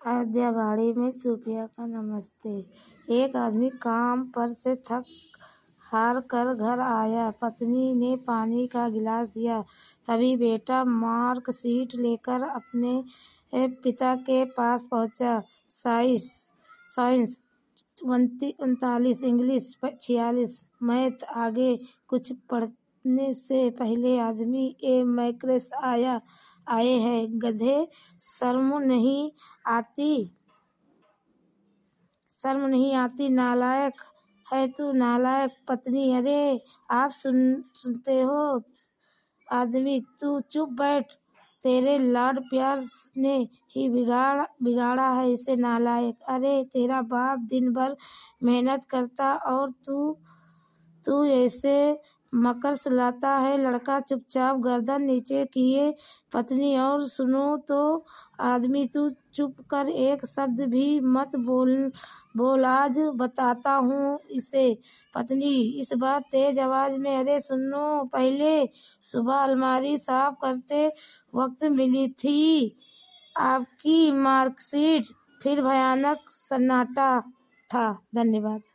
अयोध्या बाड़ी में सूफिया का नमस्ते। एक आदमी काम पर से थक हार कर घर आया। पत्नी ने पानी का गिलास दिया। तभी बेटा मार्कशीट लेकर अपने पिता के पास पहुंचा। साइंस 39, इंग्लिश 46, मैथ आगे। कुछ पढ़ने से पहले आदमी मैक्रेस आए हैं गधे, शर्म नहीं आती नालायक है तू नालायक। पत्नी: अरे आप सुनते हो। आदमी: तू चुप बैठ, तेरे लाड प्यार ने ही बिगाड़ा है इसे नालायक। अरे तेरा बाप दिन भर मेहनत करता और तू ऐसे मकर्स लाता है। लड़का चुपचाप गर्दन नीचे किए। पत्नी: और सुनो तो। आदमी: तू चुप कर, एक शब्द भी मत बोल आज बताता हूँ इसे। पत्नी इस बार तेज आवाज में: अरे सुनो, पहले सुबह अलमारी साफ करते वक्त मिली थी आपकी मार्कशीट। फिर भयानक सन्नाटा था। धन्यवाद।